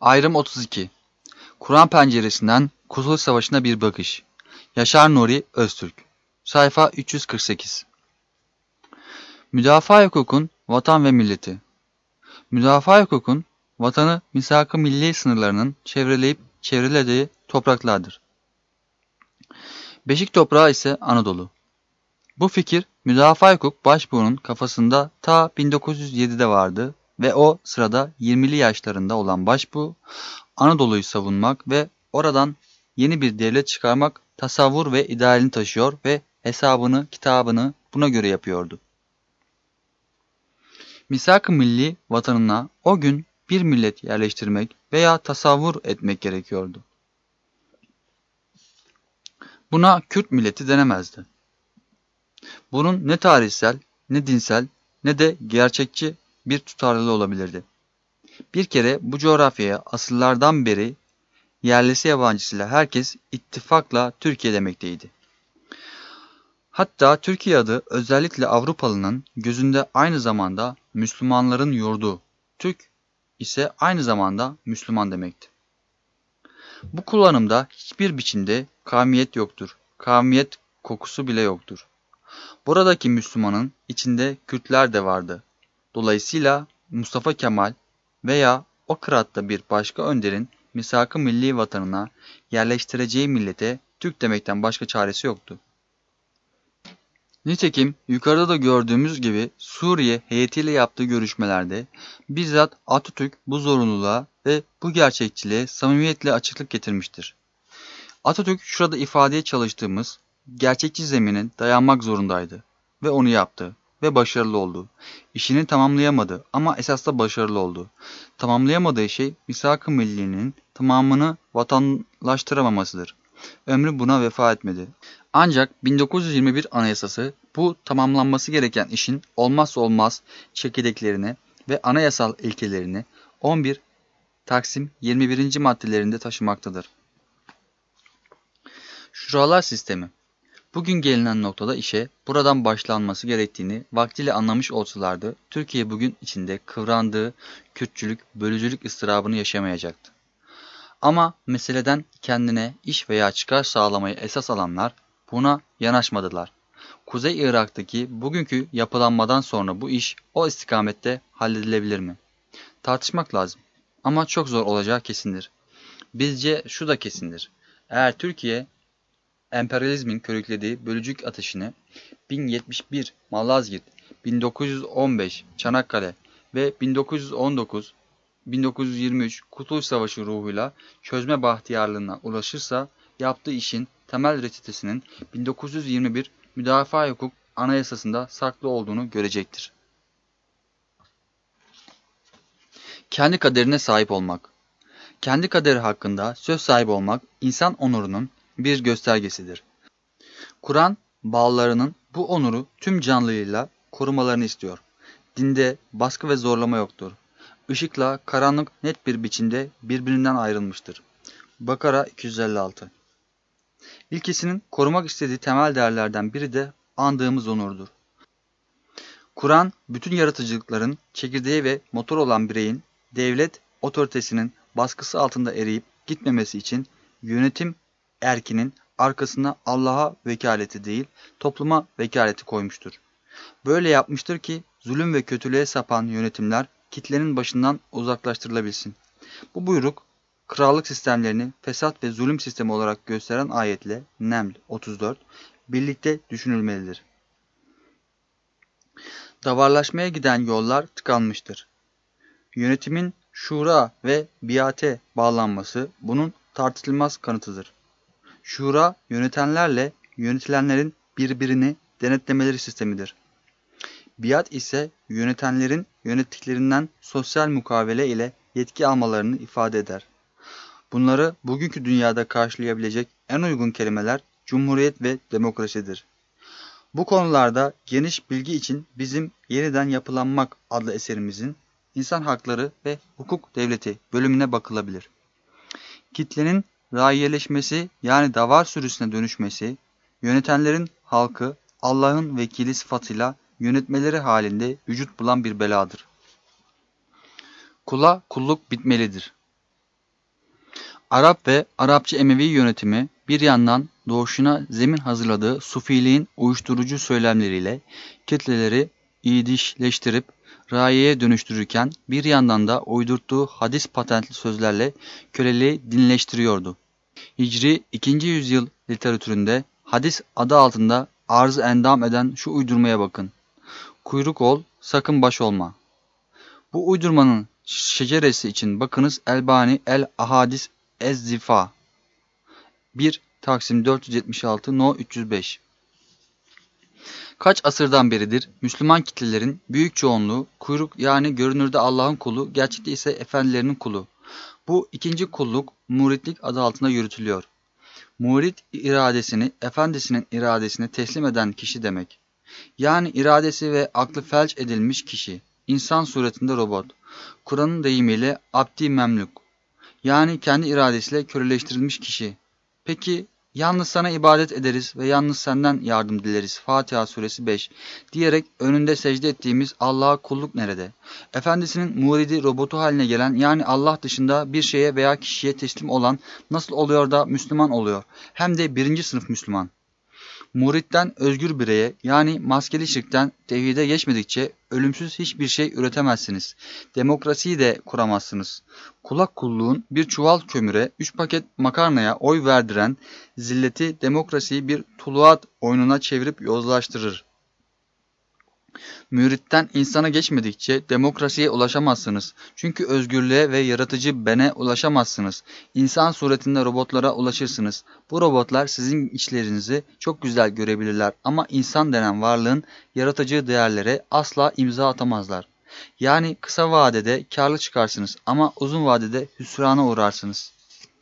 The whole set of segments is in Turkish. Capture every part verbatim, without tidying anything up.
Ayrım otuz iki. Kur'an penceresinden Kurtuluş Savaşı'na bir bakış. Yaşar Nuri Öztürk. Sayfa üç yüz kırk sekiz. Müdafaa hukukun vatan ve milleti. Müdafaa hukukun vatanı misak-ı milli sınırlarının çevreleyip çevrelediği topraklardır. Beşik toprağı ise Anadolu. Bu fikir müdafaa hukuk başbuğunun kafasında ta bin dokuz yüz yedide vardı ve o sırada yirmili yaşlarında olan başbuğ Anadolu'yu savunmak ve oradan yeni bir devlet çıkarmak tasavvur ve idealini taşıyor ve hesabını, kitabını buna göre yapıyordu. Misak-ı milli vatanına o gün bir millet yerleştirmek veya tasavvur etmek gerekiyordu. Buna Kürt milleti denemezdi. Bunun ne tarihsel, ne dinsel, ne de gerçekçi bir tutarlılığı olabilirdi. Bir kere bu coğrafyaya asıllardan beri yerlisi yabancısıyla herkes ittifakla Türkiye demekteydi. Hatta Türkiye adı özellikle Avrupalı'nın gözünde aynı zamanda Müslümanların yurdu, Türk ise aynı zamanda Müslüman demekti. Bu kullanımda hiçbir biçimde kavmiyet yoktur, kavmiyet kokusu bile yoktur. Buradaki Müslümanın içinde Kürtler de vardı. Dolayısıyla Mustafa Kemal veya o kıratta bir başka önderin misak-ı milli vatanına yerleştireceği millete Türk demekten başka çaresi yoktu. Nitekim yukarıda da gördüğümüz gibi Suriye heyetiyle yaptığı görüşmelerde bizzat Atatürk bu zorunluluğa ve bu gerçekçiliğe samimiyetle açıklık getirmiştir. Atatürk şurada ifadeye çalıştığımız gerçekçi zemine dayanmak zorundaydı ve onu yaptı ve başarılı oldu. İşini tamamlayamadı ama esas da başarılı oldu. Tamamlayamadığı şey misak-ı millinin tamamını vatanlaştıramamasıdır. Ömrü buna vefa etmedi. Ancak bin dokuz yüz yirmi bir Anayasası bu tamamlanması gereken işin olmazsa olmaz çekirdeklerini ve anayasal ilkelerini on bir Taksim yirmi birinci maddelerinde taşımaktadır. Şuralar sistemi. Bugün gelinen noktada işe buradan başlanması gerektiğini vaktiyle anlamış olsalardı, Türkiye bugün içinde kıvrandığı Kürtçülük, bölücülük ıstırabını yaşamayacaktı. Ama meseleden kendine iş veya çıkar sağlamayı esas alanlar buna yanaşmadılar. Kuzey Irak'taki bugünkü yapılanmadan sonra bu iş o istikamette halledilebilir mi? Tartışmak lazım. Ama çok zor olacağı kesindir. Bizce şu da kesindir. Eğer Türkiye emperyalizmin körüklediği bölücülük ateşini bin yetmiş bir Malazgirt, bin dokuz yüz on beş Çanakkale ve bin dokuz yüz on dokuz bin dokuz yüz yirmi üç Kurtuluş Savaşı ruhuyla çözme bahtiyarlığına ulaşırsa yaptığı işin temel reçetesinin bin dokuz yüz yirmi bir Müdafaa Hukuk Anayasası'nda saklı olduğunu görecektir. Kendi kaderine sahip olmak. Kendi kaderi hakkında söz sahibi olmak insan onurunun bir göstergesidir. Kur'an bağlılarının bu onuru tüm canlılığıyla korumalarını istiyor. Dinde baskı ve zorlama yoktur. Işıkla karanlık net bir biçimde birbirinden ayrılmıştır. Bakara iki yüz elli altı. İlkesinin korumak istediği temel değerlerden biri de andığımız onurdur. Kur'an bütün yaratıcılıkların çekirdeği ve motor olan bireyin devlet otoritesinin baskısı altında eriyip gitmemesi için yönetim erkinin arkasına Allah'a vekaleti değil topluma vekaleti koymuştur. Böyle yapmıştır ki zulüm ve kötülüğe sapan yönetimler kitlenin başından uzaklaştırılabilsin. Bu buyruk krallık sistemlerini fesat ve zulüm sistemi olarak gösteren ayetle Neml otuz dört birlikte düşünülmelidir. Davarlaşmaya giden yollar tıkanmıştır. Yönetimin şura ve biate bağlanması bunun tartışılmaz kanıtıdır. Şura yönetenlerle yönetilenlerin birbirini denetlemeleri sistemidir. Biat ise yönetenlerin yönettiklerinden sosyal mukavele ile yetki almalarını ifade eder. Bunları bugünkü dünyada karşılayabilecek en uygun kelimeler cumhuriyet ve demokrasidir. Bu konularda geniş bilgi için bizim Yeniden Yapılanmak adlı eserimizin İnsan Hakları ve Hukuk Devleti bölümüne bakılabilir. Kitlenin raiyeleşmesi yani davar sürüsüne dönüşmesi, yönetenlerin halkı Allah'ın vekili sıfatıyla yönetmeleri halinde vücut bulan bir beladır. Kula kulluk bitmelidir. Arap ve Arapça Emevi yönetimi bir yandan doğuşuna zemin hazırladığı Sufiliğin uyuşturucu söylemleriyle kitleleri iyidişleştirip rayeye dönüştürürken bir yandan da uydurttuğu hadis patentli sözlerle köleliği dinleştiriyordu. Hicri ikinci yüzyıl literatüründe hadis adı altında arz endam eden şu uydurmaya bakın. Kuyruk ol, sakın baş olma. Bu uydurmanın şeceresi için bakınız Elbani El Ahadis Ez-Zifa bir Taksim dört yüz yetmiş altı No üç yüz beş. Kaç asırdan beridir Müslüman kitlelerin büyük çoğunluğu kuyruk yani görünürde Allah'ın kulu, gerçekte ise efendilerinin kulu. Bu ikinci kulluk muritlik adı altında yürütülüyor. Murit iradesini efendisinin iradesine teslim eden kişi demek. Yani iradesi ve aklı felç edilmiş kişi. İnsan suretinde robot. Kur'an'ın deyimiyle abdi memluk. Yani kendi iradesiyle köleleştirilmiş kişi. Peki yalnız sana ibadet ederiz ve yalnız senden yardım dileriz. Fatiha suresi beş diyerek önünde secde ettiğimiz Allah'a kulluk nerede? Efendisinin muridi robotu haline gelen yani Allah dışında bir şeye veya kişiye teslim olan nasıl oluyor da Müslüman oluyor? Hem de birinci sınıf Müslüman. Muritten özgür bireye yani maskeli şirkten tevhide geçmedikçe ölümsüz hiçbir şey üretemezsiniz. Demokrasiyi de kuramazsınız. Kulak kulluğun bir çuval kömüre, üç paket makarnaya oy verdiren zilleti demokrasiyi bir tuluat oyununa çevirip yozlaştırır. Müritten insana geçmedikçe demokrasiye ulaşamazsınız. Çünkü özgürlüğe ve yaratıcı bene ulaşamazsınız. İnsan suretinde robotlara ulaşırsınız. Bu robotlar sizin içlerinizi çok güzel görebilirler ama insan denen varlığın yaratıcı değerlere asla imza atamazlar. Yani kısa vadede karlı çıkarsınız ama uzun vadede hüsrana uğrarsınız.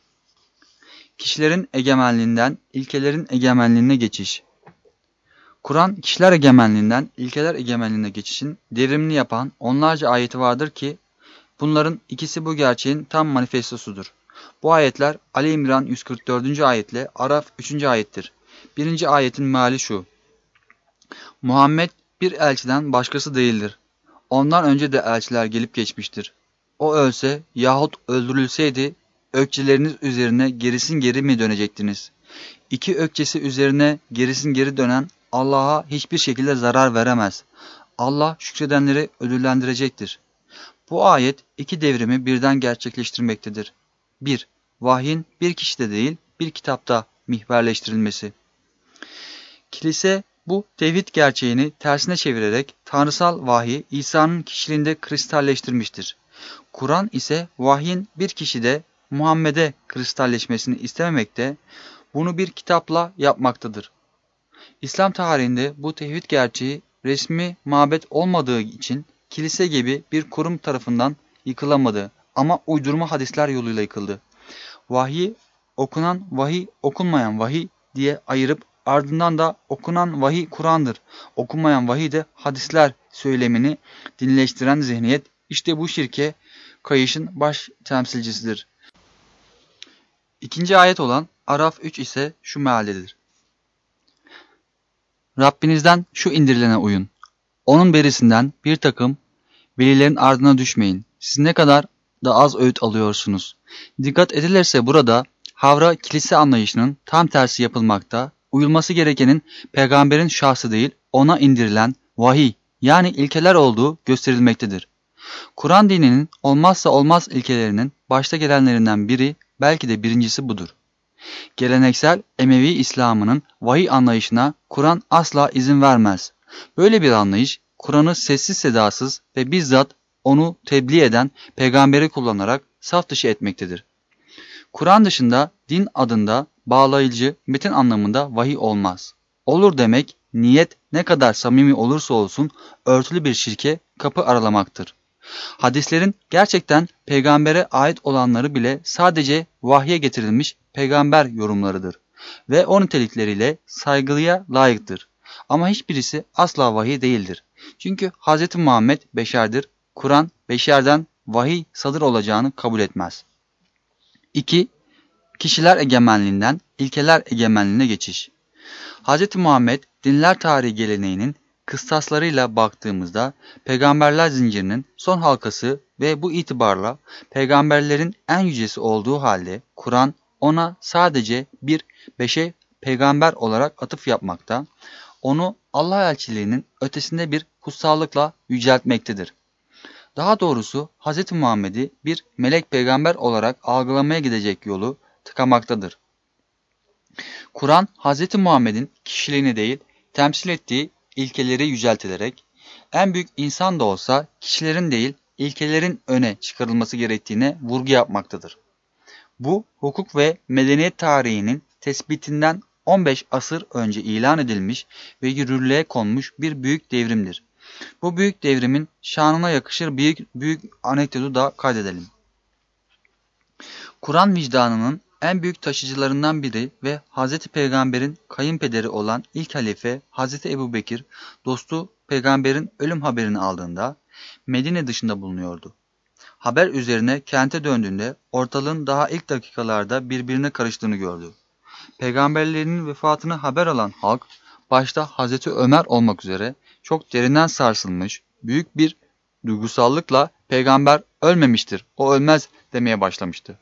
Kişilerin egemenliğinden ilkelerin egemenliğine geçiş. Kur'an kişiler egemenliğinden ilkeler egemenliğine geçişin devrimini yapan onlarca ayeti vardır ki bunların ikisi bu gerçeğin tam manifestosudur. Bu ayetler Ali İmran yüz kırk dördüncü ayetle Araf üçüncü ayettir. Birinci ayetin meali şu. Muhammed bir elçiden başkası değildir. Ondan önce de elçiler gelip geçmiştir. O ölse yahut öldürülseydi ökçeleriniz üzerine gerisin geri mi dönecektiniz? İki ökçesi üzerine gerisin geri dönen Allah'a hiçbir şekilde zarar veremez. Allah şükredenleri ödüllendirecektir. Bu ayet iki devrimi birden gerçekleştirmektedir. bir. Vahyin bir kişide değil bir kitapta mihverleştirilmesi. Kilise bu tevhid gerçeğini tersine çevirerek tanrısal vahyi İsa'nın kişiliğinde kristalleştirmiştir. Kur'an ise vahyin bir kişide Muhammed'e kristalleşmesini istememekte, bunu bir kitapla yapmaktadır. İslam tarihinde bu tevhid gerçeği resmi mabet olmadığı için kilise gibi bir kurum tarafından yıkılamadı ama uydurma hadisler yoluyla yıkıldı. Vahiy okunan vahiy okunmayan vahiy diye ayırıp ardından da okunan vahiy Kur'an'dır, okunmayan vahiy de hadisler söylemini dinleştiren zihniyet işte bu şirke kayışın baş temsilcisidir. İkinci ayet olan Araf üç ise şu mealdedir. Rabbinizden şu indirilene uyun. Onun berisinden bir takım velilerin ardına düşmeyin. Siz ne kadar da az öğüt alıyorsunuz. Dikkat edilirse burada havra kilise anlayışının tam tersi yapılmakta, uyulması gerekenin peygamberin şahsı değil, ona indirilen vahiy yani ilkeler olduğu gösterilmektedir. Kur'an dininin olmazsa olmaz ilkelerinin başta gelenlerinden biri, belki de birincisi budur. Geleneksel Emevi İslam'ının vahiy anlayışına Kur'an asla izin vermez. Böyle bir anlayış, Kur'an'ı sessiz sedasız ve bizzat onu tebliğ eden peygamberi kullanarak saf dışı etmektedir. Kur'an dışında din adında bağlayıcı metin anlamında vahiy olmaz. Olur demek, niyet ne kadar samimi olursa olsun örtülü bir şirke kapı aralamaktır. Hadislerin gerçekten peygambere ait olanları bile sadece vahye getirilmiş peygamber yorumlarıdır ve o nitelikleriyle saygılıya layıktır. Ama hiçbirisi asla vahiy değildir. Çünkü Hz. Muhammed beşerdir, Kur'an beşerden vahiy sadır olacağını kabul etmez. iki. Kişiler egemenliğinden ilkeler egemenliğine geçiş. Hz. Muhammed dinler tarihi geleneğinin kıstaslarıyla baktığımızda peygamberler zincirinin son halkası ve bu itibarla peygamberlerin en yücesi olduğu halde Kur'an ona sadece bir beşe peygamber olarak atıf yapmakta, onu Allah elçiliğinin ötesinde bir kutsallıkla yüceltmektedir. Daha doğrusu Hz. Muhammed'i bir melek peygamber olarak algılamaya gidecek yolu tıkamaktadır. Kur'an Hz. Muhammed'in kişiliğini değil, temsil ettiği ilkeleri yüceltilerek, en büyük insan da olsa kişilerin değil, ilkelerin öne çıkarılması gerektiğine vurgu yapmaktadır. Bu, hukuk ve medeniyet tarihinin tespitinden on beş asır önce ilan edilmiş ve yürürlüğe konmuş bir büyük devrimdir. Bu büyük devrimin şanına yakışır büyük, büyük anekdotu da kaydedelim. Kur'an vicdanının en büyük taşıyıcılarından biri ve Hz. Peygamber'in kayınpederi olan ilk halife Hz. Ebubekir, dostu Peygamber'in ölüm haberini aldığında Medine dışında bulunuyordu. Haber üzerine kente döndüğünde ortalığın daha ilk dakikalarda birbirine karıştığını gördü. Peygamberlerinin vefatını haber alan halk, başta Hz. Ömer olmak üzere çok derinden sarsılmış, büyük bir duygusallıkla peygamber ölmemiştir, o ölmez demeye başlamıştı.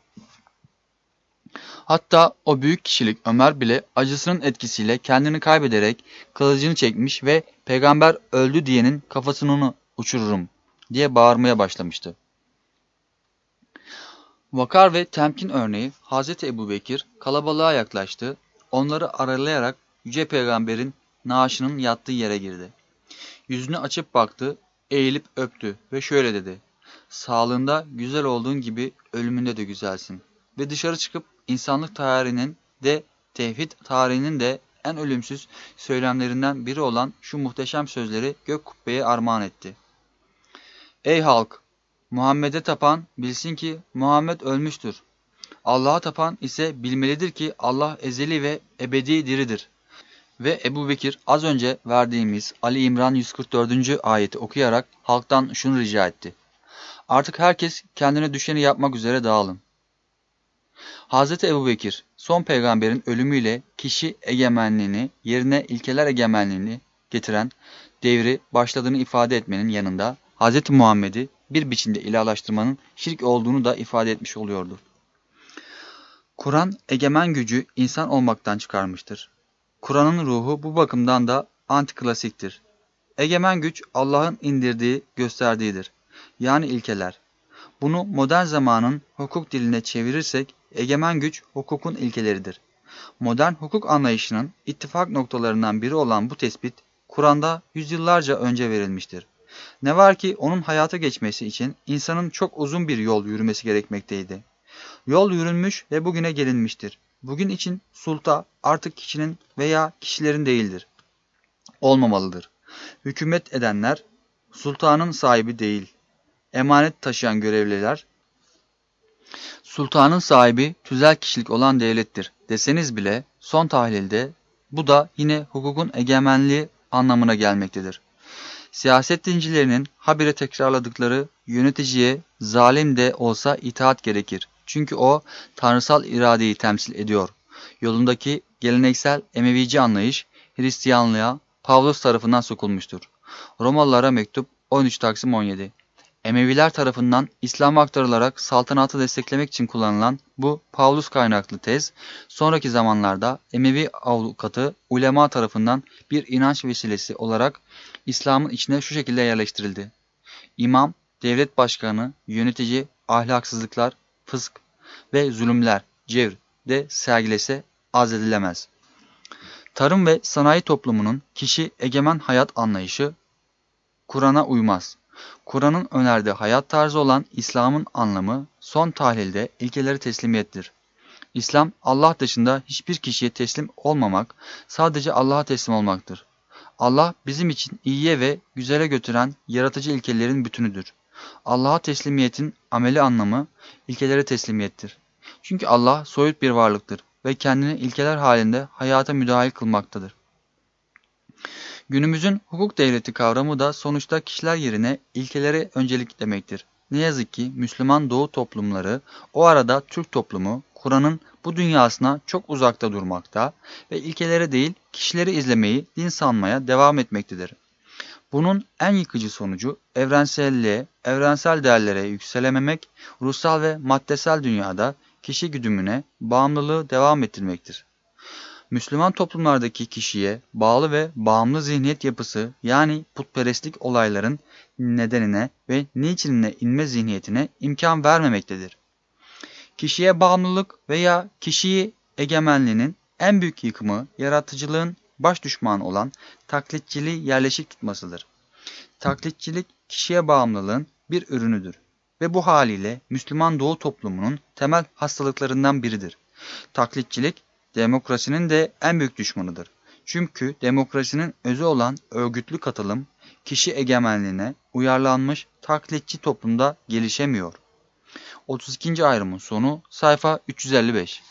Hatta o büyük kişilik Ömer bile acısının etkisiyle kendini kaybederek kılıcını çekmiş ve peygamber öldü diyenin kafasını uçururum diye bağırmaya başlamıştı. Vakar ve temkin örneği Hz. Ebubekir kalabalığa yaklaştı, onları aralayarak Yüce Peygamber'in naaşının yattığı yere girdi. Yüzünü açıp baktı, eğilip öptü ve şöyle dedi: "Sağlığında güzel olduğun gibi ölümünde de güzelsin." Ve dışarı çıkıp insanlık tarihinin de tevhid tarihinin de en ölümsüz söylemlerinden biri olan şu muhteşem sözleri gök kubbeye armağan etti: "Ey halk! Muhammed'e tapan bilsin ki Muhammed ölmüştür. Allah'a tapan ise bilmelidir ki Allah ezeli ve ebedi diridir." Ve Ebubekir az önce verdiğimiz Ali İmran yüz kırk dördüncü ayeti okuyarak halktan şunu rica etti: "Artık herkes kendine düşeni yapmak üzere dağılın." Hz. Ebubekir, son peygamberin ölümüyle kişi egemenliğini yerine ilkeler egemenliğini getiren devri başladığını ifade etmenin yanında Hz. Muhammed'i bir biçimde ilahlaştırmanın şirk olduğunu da ifade etmiş oluyordu. Kur'an egemen gücü insan olmaktan çıkarmıştır. Kur'an'ın ruhu bu bakımdan da antiklasiktir. Egemen güç Allah'ın indirdiği, gösterdiğidir. Yani ilkeler. Bunu modern zamanın hukuk diline çevirirsek egemen güç hukukun ilkeleridir. Modern hukuk anlayışının ittifak noktalarından biri olan bu tespit Kur'an'da yüzyıllarca önce verilmiştir. Ne var ki onun hayata geçmesi için insanın çok uzun bir yol yürümesi gerekmekteydi. Yol yürünmüş ve bugüne gelinmiştir. Bugün için sulta artık kişinin veya kişilerin değildir. Olmamalıdır. Hükümet edenler sultanın sahibi değil. Emanet taşıyan görevliler, sultanın sahibi tüzel kişilik olan devlettir deseniz bile son tahlilde bu da yine hukukun egemenliği anlamına gelmektedir. Siyaset dincilerinin habire tekrarladıkları yöneticiye zalim de olsa itaat gerekir. Çünkü o tanrısal iradeyi temsil ediyor. Yolundaki geleneksel Emevici anlayış Hristiyanlığa Pavlos tarafından sokulmuştur. Romalılara mektup on üç Taksim on yedi. Emeviler tarafından İslam'a aktarılarak saltanatı desteklemek için kullanılan bu Pavlus kaynaklı tez, sonraki zamanlarda Emevi avukatı ulema tarafından bir inanç vesilesi olarak İslam'ın içine şu şekilde yerleştirildi: İmam, devlet başkanı, yönetici, ahlaksızlıklar, fısk ve zulümler, cevr de sergilese azledilemez. Tarım ve sanayi toplumunun kişi egemen hayat anlayışı Kur'an'a uymaz. Kur'an'ın önerdiği hayat tarzı olan İslam'ın anlamı son tahlilde ilkeleri teslimiyettir. İslam, Allah dışında hiçbir kişiye teslim olmamak, sadece Allah'a teslim olmaktır. Allah bizim için iyiye ve güzele götüren yaratıcı ilkelerin bütünüdür. Allah'a teslimiyetin ameli anlamı ilkelere teslimiyettir. Çünkü Allah soyut bir varlıktır ve kendini ilkeler halinde hayata müdahil kılmaktadır. Günümüzün hukuk devleti kavramı da sonuçta kişiler yerine ilkelere öncelik demektir. Ne yazık ki Müslüman Doğu toplumları, o arada Türk toplumu, Kur'an'ın bu dünyasına çok uzakta durmakta ve ilkelere değil kişileri izlemeyi din sanmaya devam etmektedir. Bunun en yıkıcı sonucu evrenselliğe, evrensel değerlere yükselememek, ruhsal ve maddesel dünyada kişi güdümüne bağımlılığı devam ettirmektir. Müslüman toplumlardaki kişiye bağlı ve bağımlı zihniyet yapısı yani putperestlik olayların nedenine ve niçinine inme zihniyetine imkan vermemektedir. Kişiye bağımlılık veya kişiyi egemenliğinin en büyük yıkımı yaratıcılığın baş düşmanı olan taklitçiliği yerleşik tutmasıdır. Taklitçilik kişiye bağımlılığın bir ürünüdür ve bu haliyle Müslüman Doğu toplumunun temel hastalıklarından biridir. Taklitçilik demokrasinin de en büyük düşmanıdır. Çünkü demokrasinin özü olan örgütlü katılım kişi egemenliğine uyarlanmış taklitçi toplumda gelişemiyor. otuz ikinci ayrımın sonu sayfa üç yüz elli beş.